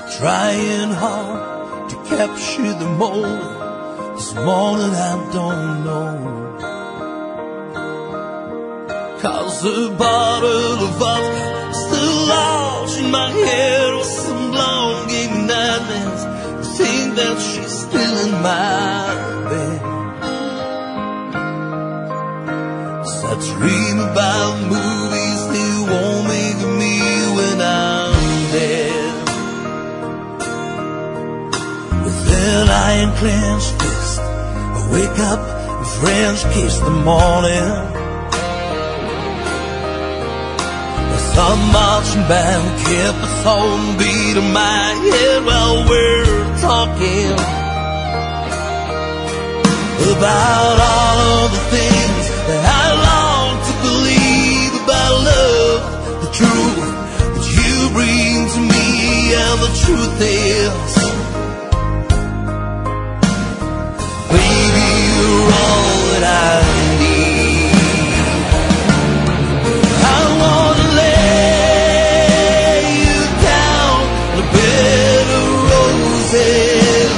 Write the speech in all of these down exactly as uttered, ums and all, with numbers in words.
trying hard to capture the moment. This morning I don't know, 'cause the bottle of vodka still lodged in my head with some long-game nightmares. I think that she's still in my bed. So I dream about movies that won't make me when I'm dead. With an iron clenched fist, I wake up and French kiss the morning. Some marching band kept a song beat in my head while we're talking about all of the things that I long to believe about love, the truth that you bring to me. And the truth is, baby, you're all that I need. I wanna lay you down on a bed of roses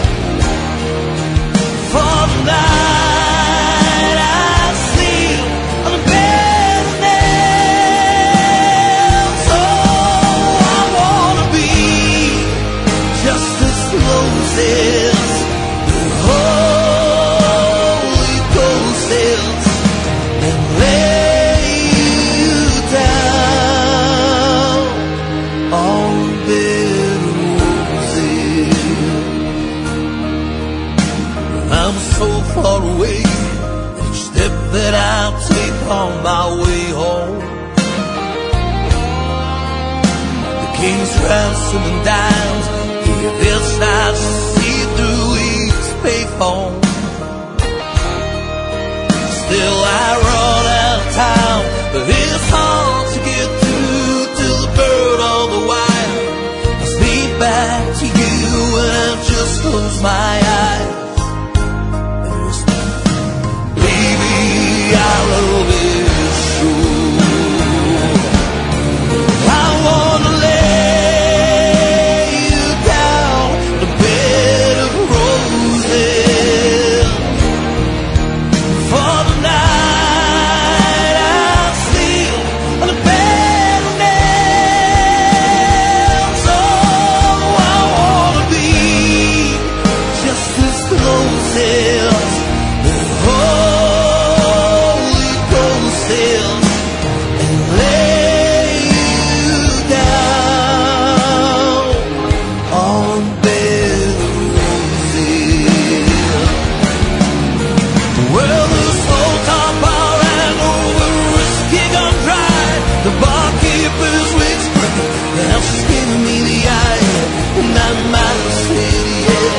for the night. I sleep on a bed of nails. Oh, I wanna be just as close as the Holy Ghost is, and lay you down on a bed of roses. I'm so far away, each step that I take on my way home. The king's ransom and dimes, here this night to see through his payphone. Still I run out of time, but it's hard to get through to the bird on the wire. I speak back to you and I just close my eyes. Baby, I love it so. I wanna lay you down on a bed of roses for the night. I sleep on a bed of nails. Oh, I wanna be just as close as the Holy Ghost is, and lay you down on a bed of roses. Well, the smoke on bar and over, whiskey gone dry. The barkeeper's wig's breaking, now she's giving me the eye, and I might have said yeah.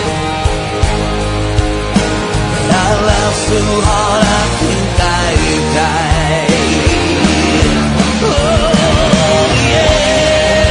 But I laughed so hard I think I died. Oh yeah.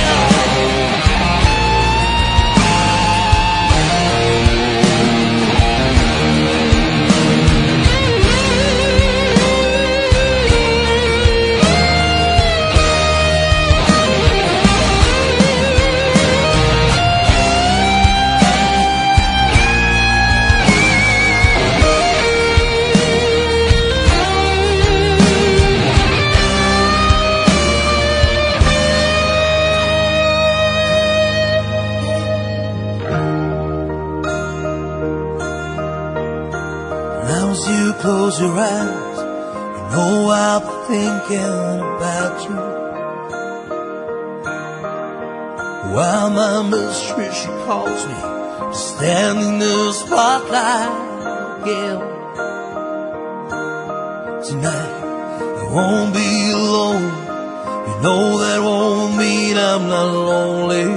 Now as you close your eyes, you know I'll be thinking about you. While my mistress, she calls me to stand in the spotlight again. Tonight I won't be alone. You know that won't mean I'm not lonely.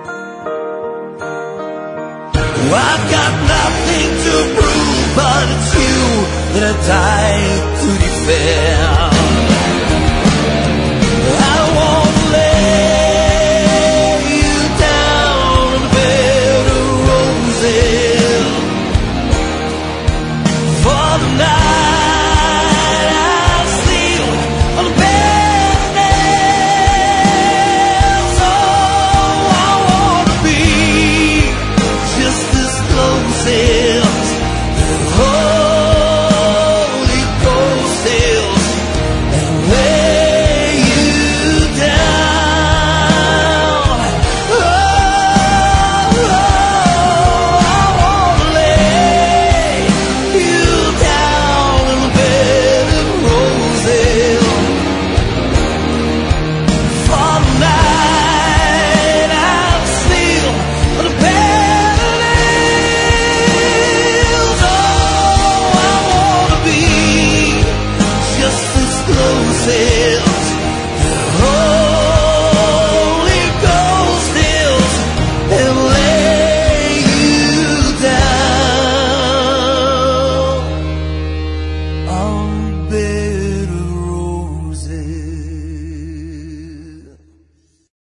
I've got nothing to prove, but it's you that I died to defend.